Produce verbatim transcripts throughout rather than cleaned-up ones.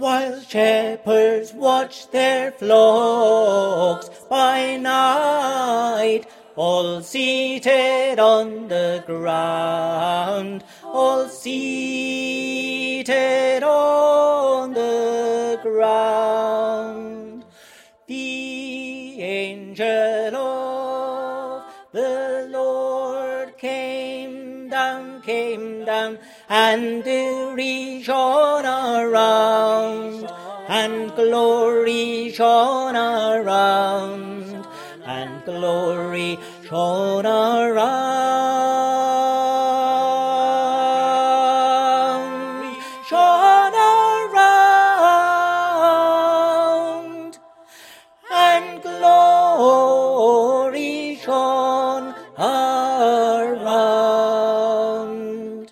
while shepherds watch their flocks by night, all seated on the ground, all seated on the ground. The angel of the Lord came down, came down, and glory shone around, and glory shone around, and glory shone around, shone around, and glory shone around.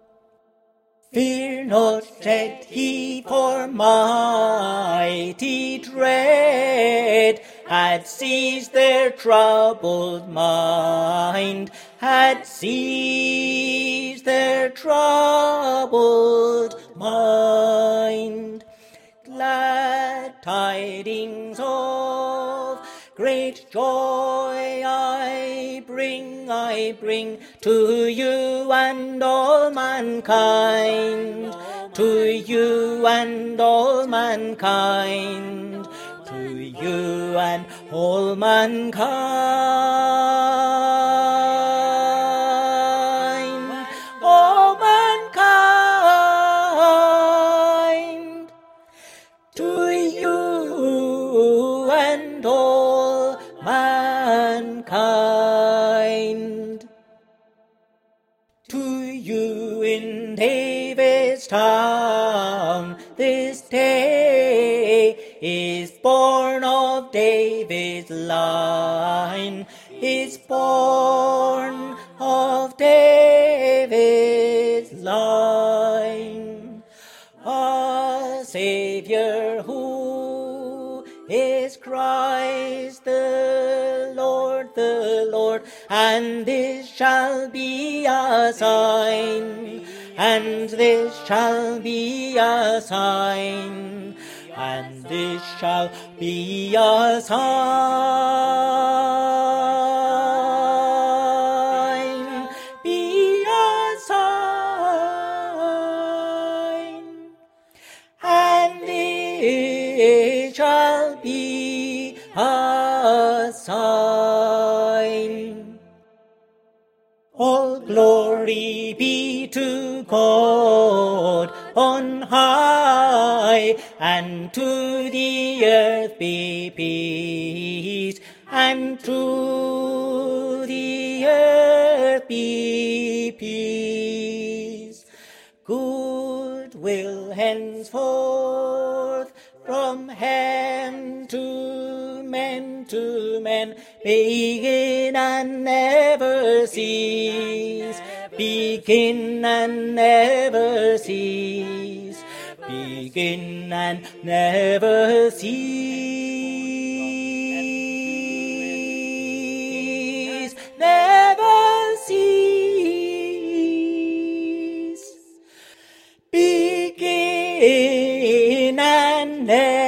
Fear not, said he, for mighty dread had seized their troubled mind, had seized their troubled mind. Glad tidings of great joy I bring, I bring to you and all mankind, to you and all mankind, to you and all mankind, all mankind, to you and all mankind. To you in David's town this day is born of David's line, is born of David's line, a Savior who is Christ the Lord, the Lord. And this shall be a sign, and this shall be a sign, and this shall be a sign, be a sign, and it shall be a sign. All glory be to God on high, and to the earth be peace, and to the earth be peace. Good will henceforth from hand to men to men begin and never cease, begin and never cease, begin and never cease, never cease, begin and never